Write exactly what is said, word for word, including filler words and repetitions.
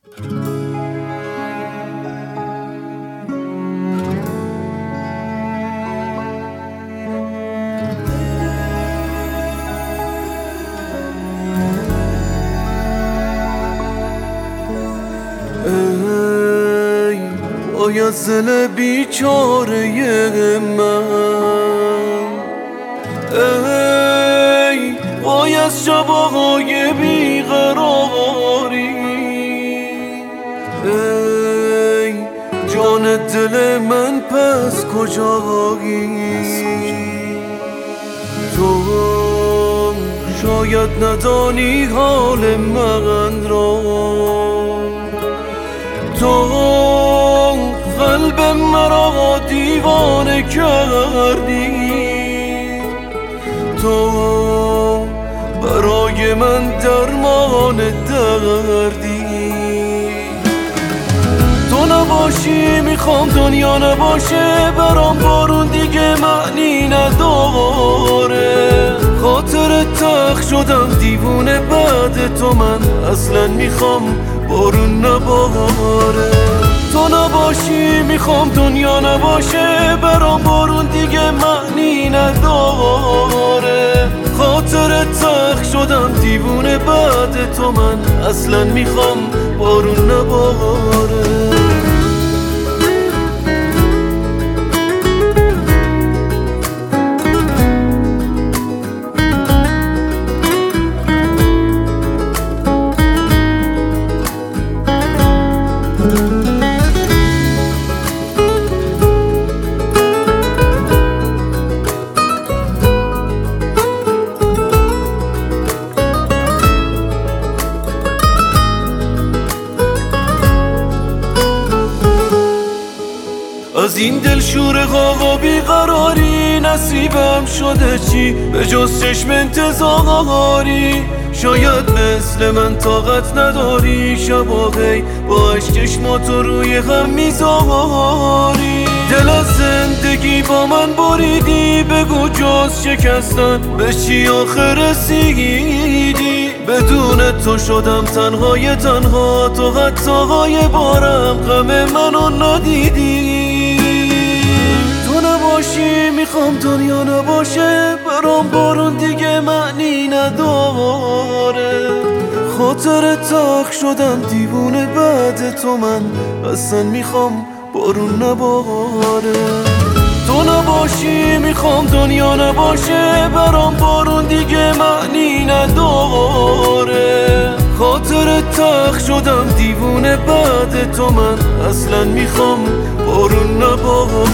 ای باید زل بیچاره من، ای باید شبهای بیقراری، ای جان دل من پس کجایی؟ تو شاید ندانی حال من را، تو قلب مرا دیوانه کردی، تو برای من درمان دردی. تو نباشی میخوام دنیا نباشه، برام بارون دیگه معنی نداره. خاطر تخت شدم دیوونه بعد تو، من اصلا میخوام بارون نباره. تو نباشی میخوام دنیا نباشه، برام بارون دیگه معنی نداره. خاطر تخت شدم دیوونه بعد تو، من اصلا میخوام بارون نباره. از این دل شور غاغا بیقراری نصیبم شده چی به جز چشم انتظاری؟ شاید مثل من طاقت نداری، شباهی با عشق چشماتو روی هم میذاری. دل از زندگی با من بریدی، بگو جز شکستن به چی آخر رسیدی؟ بدون تو شدم تنهای تنها، تو حتی های بارم غم منو ندیدی. تو نباشی میخوام دنیا نباشه، برام بارون دیگه معنی نداره. خاطر تخت شدم دیوونه بعد تو، من اصلا میخوام بارون نباره. تو نباشی میخوام دنیا نباشه، برام بارون دیگه معنی نداره. خاطر تخت شدم دیوونه بعد تو، من اصلا میخوام بارون نباره.